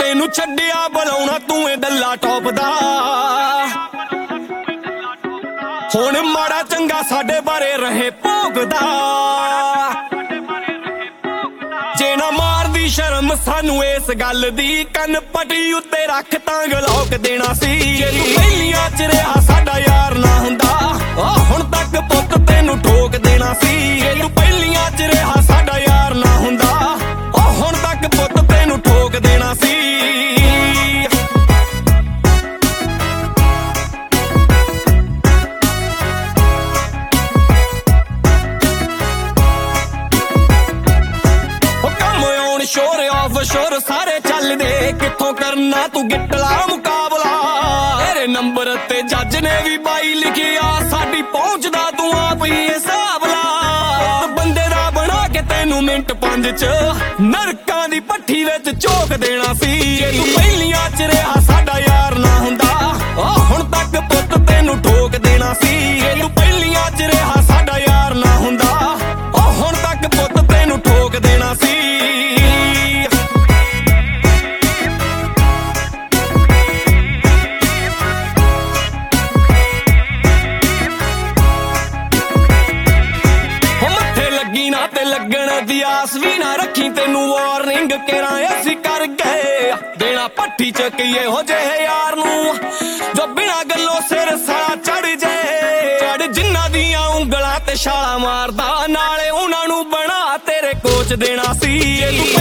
ਤੈਨੂੰ ਛੱਡਿਆ ਬੁਲਾਉਣਾ ਤੂੰ ਏ ਡੱਲਾ ਟੌਪ ਦਾ। ਹੁਣ ਮਾੜਾ ਚੰਗਾ ਸਾਡੇ ਬਾਰੇ ਰਹੇ ਭੋਗਦਾ। ਜੇ ਨਾ ਮਾਰਦੀ ਸ਼ਰਮ ਸਾਨੂੰ ਇਸ ਗੱਲ ਦੀ, ਕੰਨ ਪੱਟੀ ਉੱਤੇ ਰੱਖ ਤਾਂ ਗਲੋਕ ਦੇਣਾ ਸੀ। ਜੇ ਤੂੰ ਪਹਿਲੀਆਂ ਚ ਰਿਹਾ ਸਾਡਾ ਯਾਰ ਨਾ ਹੁੰਦਾ, ਹੁਣ ਤੱਕ ਪੁੱਤ ਤੈਨੂੰ ਠੋਕ ਦੇਣਾ ਸੀ। ਜੇ ਤੂੰ ਪਹਿਲੀਆਂ ਚ ਰਿਹਾ ਸਾਡਾ ਯਾਰ ਨਾ ਹੁੰਦਾ, ਹੁਣ ਤੱਕ ਪੁੱਤ ਤੈਨੂੰ ਠੋਕ ਦੇਣਾ ਸੀ। ਸ਼ੋਰ ਆਫ ਸ਼ੋਰ ਸਾਰੇ ਚੱਲਦੇ, ਕਿੱਥੋਂ ਕਰਨਾ ਤੂੰ ਗਿੱਟਲਾ ਮੁਕਾਬਲਾ। ਤੇਰੇ ਨੰਬਰ ਤੇ ਜੱਜ ਨੇ ਵੀ ਬਾਈ ਲਿਖਿਆ, ਸਾਡੀ ਪਹੁੰਚਦਾ ਤੂੰ ਆਪ ਹੀ ਹਿਸਾਬ ਲਾ। ਬੰਦੇ ਦਾ ਬਣਾ ਕੇ ਤੈਨੂੰ ਮਿੰਟ 5 ਚ ਨਰਕਾਂ ਦੀ ਭੱਠੀ ਵਿੱਚ ਝੋਕ ਦੇਣਾ ਸੀ। ਜੇ ਤੂੰ ਪਹਿਲੀਆਂ ਚ ਰਿਹਾ ਸਾਡਾ ਯਾਰ ਨਾ ਹੁੰਦਾ, ਹੁਣ ਤੱਕ ਪੁੱਤ ਤੈਨੂੰ ਠੋਕ ਦੇਣਾ ਸੀ। ਜੇ ਤੂੰ ਪਹਿਲੀਆਂ ਚ ਰਿਹਾ ਸਾਡਾ ਯਾਰ ਨਾ ਹੁੰਦਾ, ਹੁਣ ਤੱਕ ਪੁੱਤ ਤੈਨੂੰ ਠੋਕ ਦੇਣਾ ਸੀ। ਤੇ ਲੱਗਣ ਦੀ ਆਸ ਵੀ ਨਾ ਰੱਖੀ, ਤੈਨੂੰ ਵਾਰਨਿੰਗ ਕਰਾਂ ਅਸੀਂ ਕਰ ਗਏ। ਦੇਣਾ ਭੱਠੀ ਚ ਕਈਏ ਹੋ ਜਿਹੇ ਯਾਰ ਨੂੰ, ਜੋ ਬਿਨਾਂ ਗੱਲੋਂ ਸਿਰ ਸਾਰਾ ਚੜ ਜੇ। ਚੜ ਜਿਨ੍ਹਾਂ ਦੀਆਂ ਉਂਗਲਾਂ ਤੇ ਛਾਲਾਂ ਮਾਰਦਾ, ਨਾਲੇ ਉਹਨਾਂ ਨੂੰ ਬਣਾ ਤੇਰੇ ਕੋਚ ਦੇਣਾ ਸੀ।